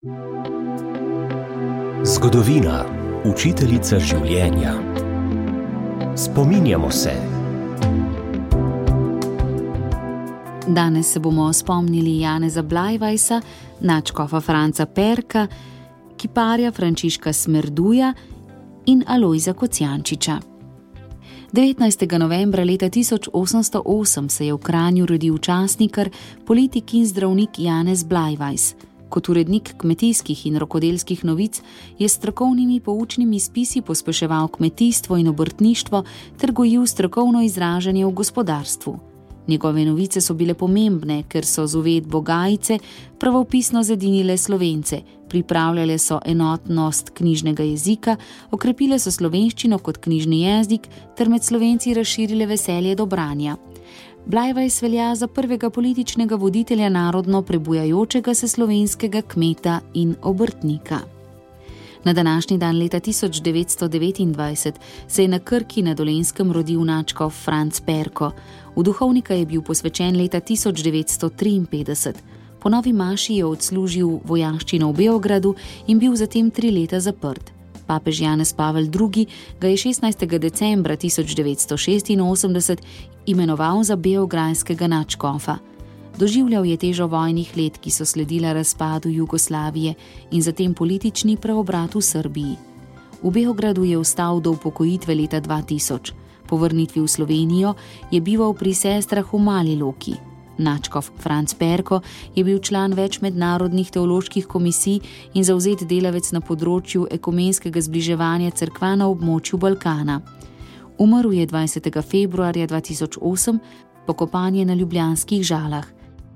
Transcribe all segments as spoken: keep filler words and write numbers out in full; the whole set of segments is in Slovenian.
Zgodovina, učiteljica življenja. Spominjamo se. Danes se bomo spomnili Janeza Blajvajsa, nadškofa Franca Perka, kiparja Frančiška Smerduja in Alojza Kocijančiča. devetnajstega novembra leta tisoč osemsto osem se je v Kranju rodil časnikar, politik in zdravnik Janez Blajvajs. Kot urednik kmetijskih in rokodelskih novic je s strokovnimi poučnimi spisi pospeševal kmetijstvo in obrtništvo ter gojil strokovno izražanje v gospodarstvu. Njegove novice so bile pomembne, ker so z uvedbo gajice pravopisno zedinile Slovence, pripravljale so enotnost knjižnega jezika, okrepile so slovenščino kot knjižni jezik ter med Slovenci razširile veselje do branja. Blajvajs velja za prvega političnega voditelja narodno prebujajočega se slovenskega kmeta in obrtnika. Na današnji dan leta tisoč devetsto devetindvajset se je na Krki na Dolenjskem rodil nadškof Franc Perko. V duhovnika je bil posvečen leta tisoč devetsto triinpetdeset. Po novi maši je odslužil vojaščino v Beogradu in bil zatem tri leta zaprt. Papež Janez Pavel drugi. ga je šestnajstega decembra tisoč devetsto šestinosemdeset imenoval za beograjskega nadškofa. Doživljal je težo vojnih let, ki so sledila razpadu Jugoslavije in zatem politični preobrat v Srbiji. V Beogradu je ostal do upokojitve leta dva tisoč. Po vrnitvi v Slovenijo je bival pri sestrah v Mali Loki. Nadškof Franc Perko je bil član več mednarodnih teoloških komisij in zavzet delavec na področju ekumenskega zbliževanja cerkva na območju Balkana. Umrl je dvajsetega februarja dva tisoč osem, pokopan je na ljubljanskih Žalah.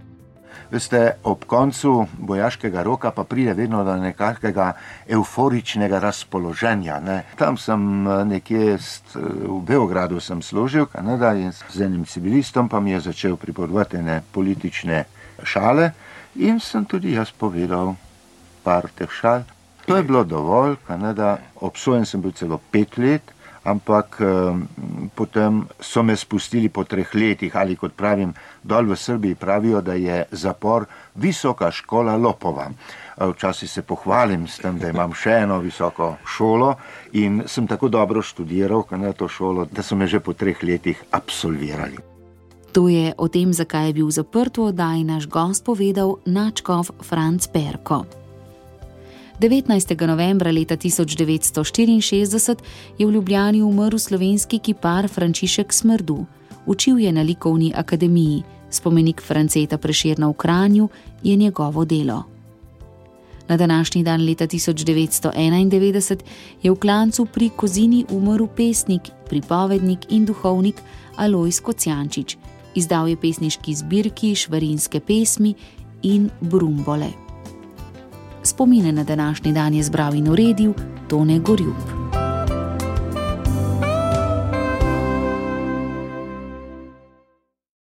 Veste, ob koncu vojaškega roka pa pride vedno do nekakega euforičnega razpoloženja. Ne? Tam sem nekje v Beogradu sem služil, Kanada, in z enim civilistom pa mi je začel pripovedovati ene politične šale in sem tudi jaz povedal par teh šal. To je bilo dovolj, Kanada, obsojen sem bil celo pet let, ampak um, potem so me spustili po treh letih, ali kot pravim, dol v Srbiji pravijo, da je zapor visoka škola lopova. Včasih se pohvalim s tem, da imam še eno visoko šolo in sem tako dobro študiral na to šolo, da so me že po treh letih absolvirali. To je o tem, zakaj je bil zaprt v oddaji naš gost povedal nadškof Franc Perko. devetnajstega novembra leta tisoč devetsto štiriinšestdeset je v Ljubljani umrl slovenski kipar Frančišek Smerdu. Učil je na likovni akademiji. Spomenik Franceta Prešerna v Kranju je njegovo delo. Na današnji dan leta tisoč devetsto enaindevetdeset je v Klancu pri Kozini umrl pesnik, pripovednik in duhovnik Alojz Kocijančič. Izdal je pesniški zbirki Švarinske pesmi in Brumbole. Spomine na današnji dan je zbral in uredil Tone Gorjup.